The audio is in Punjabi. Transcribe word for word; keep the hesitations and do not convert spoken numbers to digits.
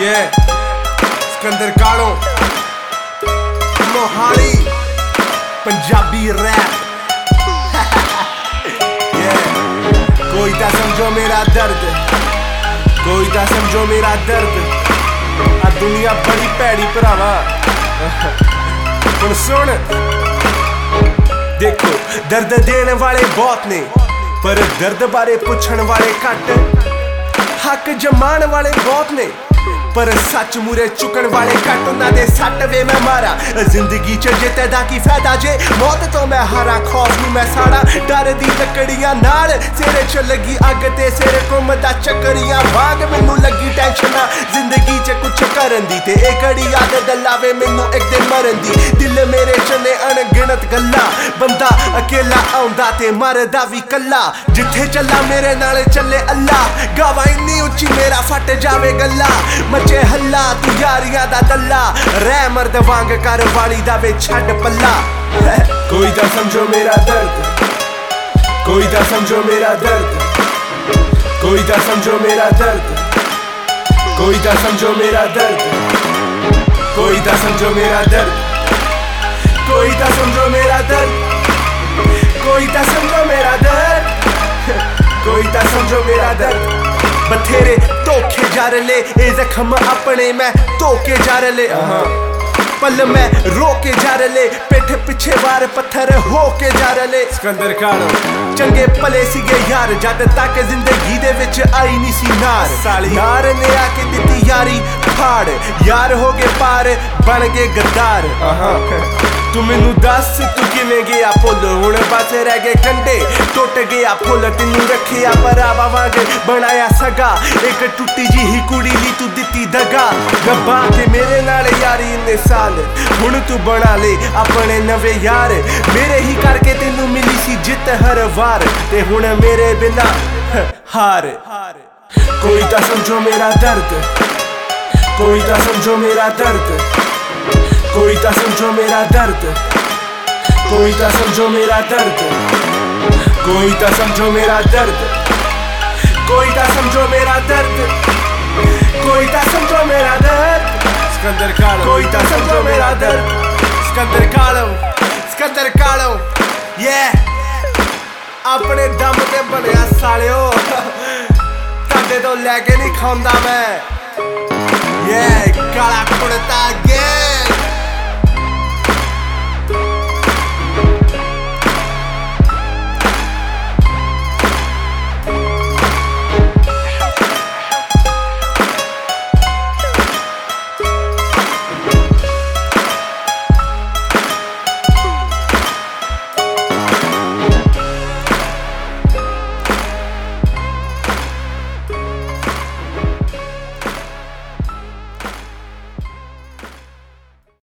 Yeah, Sikandar Kahlon Mohali Punjabi rap Yeah, ਕੋਈ ਤਾਂ ਸਮਝੋ ਮੇਰਾ ਦਰਦ, ਕੋਈ ਤਾਂ ਸਮਝੋ ਮੇਰਾ ਦਰਦ। ਆ ਦੁਨੀਆ ਬੜੀ ਭੈੜੀ ਭਰਾਵਾ। ਹੁਣ ਸੁਣ ਦੇਖੋ, ਦਰਦ ਦੇਣ ਵਾਲੇ ਬਹੁਤ ਨੇ ਪਰ ਦਰਦ ਬਾਰੇ ਪੁੱਛਣ ਵਾਲੇ ਘੱਟ। ਹੱਕ ਜਮਾਣ ਵਾਲੇ ਬਹੁਤ ਨੇ ਪਰ ਸੱਚ ਮੂਰੇ ਚੁੱਕਣ ਵਾਲੇ ਘੱਟ। ਉਹਨਾਂ ਦੇ ਸੱਟ ਵੇ ਮੈਂ ਮਾਰਾ ਜ਼ਿੰਦਗੀ ਚ ਜਿੱਤੇ ਦਾ ਕੀ ਫਾਇਦਾ ਜੇ ਮੌਤ ਤੋਂ ਮੈਂ ਹਾਰਾਂ। ਖੌਫ ਨੂੰ ਮੈਂ ਸਾੜਾ ਡਰ ਦੀ ਲੱਕੜੀਆਂ ਨਾਲ। ਸਿਰੇ ਚ ਲੱਗੀ ਅੱਗ ਤੇ ਸਿਰੇ ਘੁੰਮਦਾ ਚੱਕਰੀਆਂ ਵਾਂਗ। ਮੈਨੂੰ ਲੱਗੀ ਟੈਨਸ਼ਨ ਜ਼ਿੰਦਗੀ ਚ ਕੁਛ ਕਰਨ ਦੀ ਤੇ ਇਹ ਘੜੀ ਆਦਤ ਲਾਵੇ ਮੈਨੂੰ ਇੱਕ ਦਿਨ ਮਰਨ ਦੀ। ਦਿਲ ਮੇਰੇ ਚ ਨੇ ਅਣਗਿਣਤ ਗੱਲਾਂ, ਬੰਦਾ ਅਕੇਲਾ ਆਉਂਦਾ ਤੇ ਮਰਦਾ ਵੀ ਕੱਲਾ। ਜਿੱਥੇ ਚੱਲਾ ਮੇਰੇ ਨਾਲ ਚੱਲੇ ਅੱਲਾ, ਗਾਵਾਂ ਇੰਨੀ ਉੱਚੀ ਮੇਰਾ ਫਟ ਜਾਵੇ ਗੱਲਾ। ਮਚੇ ਹੱਲਾ ਤੂੰ ਯਾਰੀਆਂ ਦਾ ਦੱਲਾ, ਰਹਿ ਮਰਦ ਵਾਂਗ ਕਰ ਵਾਲੀ ਦਾ ਵੇ ਛੱਡ ਪੱਲਾ। ਕੋਈ ਤਾਂ ਸਮਝੋ ਮੇਰਾ ਦਰਦ, ਕੋਈ ਤਾਂ ਸਮਝੋ ਮੇਰਾ ਦਰਦ, ਕੋਈ ਤਾਂ ਸਮਝੋ ਮੇਰਾ ਦਰਦ, ਕੋਈ ਤਾਂ ਸਮਝੋ ਮੇਰਾ ਦਰਦ, ਕੋਈ ਤਾਂ ਸਮਝੋ ਮੇਰਾ ਦਰਦ, ਕੋਈ ਤਾਂ ਸਮਝੋ ਮੇਰਾ ਦਰਦ, ਕੋਈ ਤਾਂ ਸਮਝੋ ਮੇਰਾ ਦਰਦ, ਕੋਈ ਤਾਂ ਸਮਝੋ ਮੇਰਾ ਦਰਦ। ਬਥੇਰੇ ਧੋਖੇ ਜਰ ਲੈ ਇਹ ਜ਼ਖਮ ਆਪਣੇ ਮੈਂ ਧੋਕੇ ਜਰ ਲੈ। ਪਲ ਮੈਂ ਰੋਕੇ ਜਰ ਲੈ ਪਿੱਠ ਪਿੱਛੇ ਵਾਰ ਪੱਥਰ ਹੋ ਕੇ ਜਰ ਲੈ। ਸਿਕੰਦਰ ਕਾਲੋਂ ਚੰਗੇ ਭਲੇ ਸੀਗੇ ਯਾਰ ਜਦ ਤੱਕ ਜ਼ਿੰਦਗੀ ਦੇ ਵਿੱਚ ਆਈ ਨਹੀਂ ਸੀ ਨਾਰ। ਸਾਲੀ ਯਾਰ ਨੇ ਆ ਕੇ ਦਿੱਤੀ ਯਾਰੀ ਫਾੜ, ਯਾਰ ਹੋ ਗਏ ਪਾਰ ਬਣ ਗਏ ਗੱਦਾਰ। ਤੂੰ ਮੈਨੂੰ ਦੱਸ ਤੂੰ ਕਿਵੇਂ ਗਿਆ ਭੁੱਲ, ਹੁਣ ਬਸ ਰਹਿ ਗਏ ਕੰਡੇ ਟੁੱਟ ਗਿਆ ਫੁੱਲ। ਤੈਨੂੰ ਰੱਖਿਆ ਭਰਾਵਾਂ ਵਾਂਗ ਬਣਾਇਆ ਸਗਾ, ਇੱਕ ਟੁੱਟੀ ਜਿਹੀ ਕੁੜੀ ਲਈ ਤੂੰ ਦਿੱਤੀ ਦਗਾ। ਗੱਬਾ ਕੇ ਮੇਰੇ ਨਾਲ ਯਾਰੀ ਇੰਨੇ ਸਾਲ, ਹੁਣ ਤੂੰ ਬਣਾ ਲੈ ਆਪਣੇ ਨਵੇਂ ਯਾਰ। ਮੇਰੇ ਹੀ ਕਰਕੇ ਤੈਨੂੰ ਮਿਲੀ ਸੀ ਜਿੱਤ ਹਰ ਵਾਰ ਤੇ ਹੁਣ ਮੇਰੇ ਬਿਨਾ ਹਾਰ। ਕੋਈ ਤਾਂ ਸਮਝੋ ਮੇਰਾ ਦਰਦ, ਕੋਈ ਤਾਂ ਸਮਝੋ ਮੇਰਾ ਦਰਦ, ਕੋਈ ਤਾਂ ਸਮਝੋ ਮੇਰਾ ਦਰਦ, ਕੋਈ ਤਾਂ ਸਮਝੋ ਮੇਰਾ ਦਰਦ, ਕੋਈ ਤਾਂ ਸਮਝੋ ਮੇਰਾ ਦਰਦ, ਕੋਈ ਤਾਂ ਸਮਝੋ ਮੇਰਾ ਦਰਦ, ਕੋਈ ਤਾਂ ਸਮਝੋ ਮੇਰਾ ਦਰਦ। ਸਿਕੰਦਰ ਕਾਲੋਂ ਕੋਈ ਤਾਂ ਸਮਝੋ ਮੇਰਾ ਦਰਦ। ਸਿਕੰਦਰ ਕਾਲੋਂ, ਸਿਕੰਦਰ ਕਾਲੋਂ Yeah, ਆਪਣੇ ਦਮ ਤੇ ਬਣਿਆ ਸਾਲਿਓ, ਤੁਹਾਡੇ ਤੋਂ ਲੈ ਕੇ ਨਹੀਂ ਖਾਂਦਾ ਮੈਂ। Yeah, ਕਾਲਾ ਕੁੜਤਾ